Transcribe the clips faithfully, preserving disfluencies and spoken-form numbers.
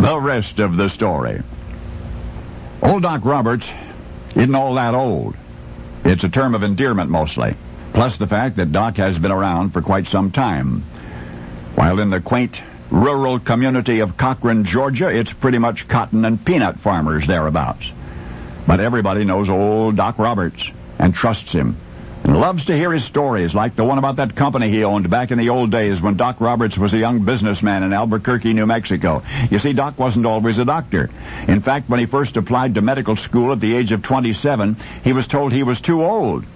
The rest of the story. Old Doc Roberts isn't all that old. It's a term of endearment mostly, plus the fact that Doc has been around for quite some time. While in the quaint rural community of Cochran, Georgia, it's pretty much cotton and peanut farmers thereabouts. But everybody knows old Doc Roberts and trusts him and loves to hear his stories, like the one about that company he owned back in the old days when Doc Roberts was a young businessman in Albuquerque, New Mexico. You see, Doc wasn't always a doctor. In fact, when he first applied to medical school at the age of twenty-seven, he was told he was too old.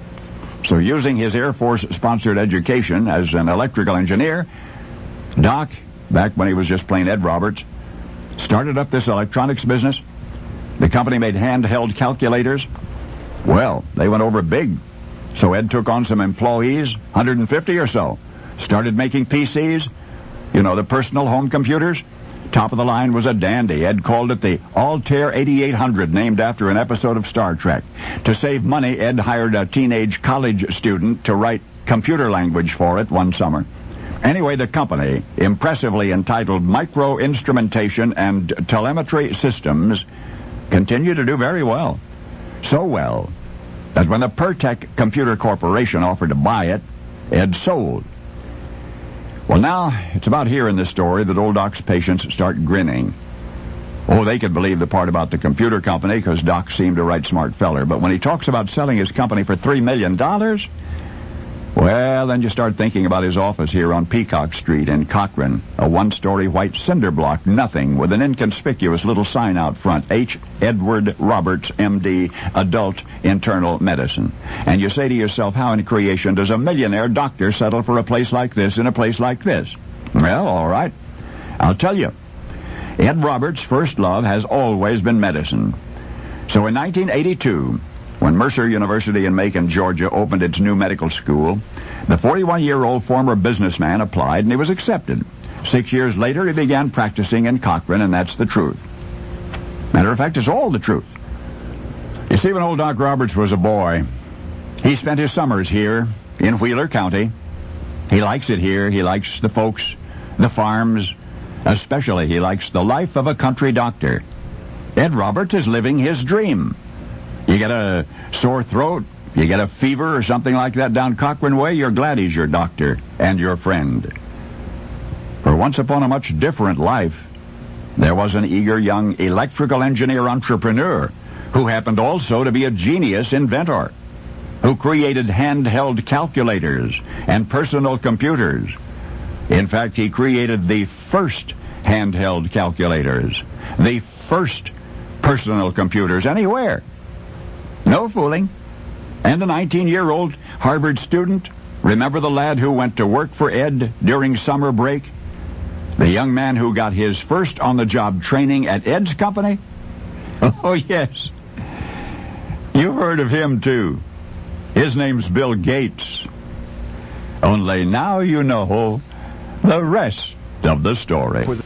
So using his Air Force-sponsored education as an electrical engineer, Doc, back when he was just plain Ed Roberts, started up this electronics business. The company made handheld calculators. Well, they went over big. So Ed took on some employees, one hundred fifty or so, started making P Cs, you know, the personal home computers. Top of the line was a dandy. Ed called it the Altair eighty-eight hundred, named after an episode of Star Trek. To save money, Ed hired a teenage college student to write computer language for it one summer. Anyway, the company, impressively entitled Micro Instrumentation and Telemetry Systems, continued to do very well. So well that when the Pertec Computer Corporation offered to buy it, Ed sold. Well, now, it's about here in this story that old Doc's patients start grinning. Oh, they could believe the part about the computer company because Doc seemed a right smart feller. But when he talks about selling his company for three million dollars, well, then you start thinking about his office here on Peacock Street in Cochran, a one-story white cinder block, nothing, with an inconspicuous little sign out front, H. Edward Roberts, M D, Adult Internal Medicine. And you say to yourself, how in creation does a millionaire doctor settle for a place like this in a place like this? Well, all right, I'll tell you. Ed Roberts' first love has always been medicine. So in nineteen eighty-two... when Mercer University in Macon, Georgia, opened its new medical school, the forty-one-year-old former businessman applied, and he was accepted. Six years later, he began practicing in Cochran, and that's the truth. Matter of fact, it's all the truth. You see, when old Doc Roberts was a boy, he spent his summers here in Wheeler County. He likes it here. He likes the folks, the farms. Especially, he likes the life of a country doctor. Ed Roberts is living his dream. You get a sore throat, you get a fever or something like that down Cochran Way, you're glad he's your doctor and your friend. For once upon a much different life, there was an eager young electrical engineer entrepreneur who happened also to be a genius inventor, who created handheld calculators and personal computers. In fact, he created the first handheld calculators, the first personal computers anywhere. No fooling. And a nineteen-year-old Harvard student, remember the lad who went to work for Ed during summer break? The young man who got his first on-the-job training at Ed's company? Oh, yes. You've heard of him, too. His name's Bill Gates. Only now you know the rest of the story.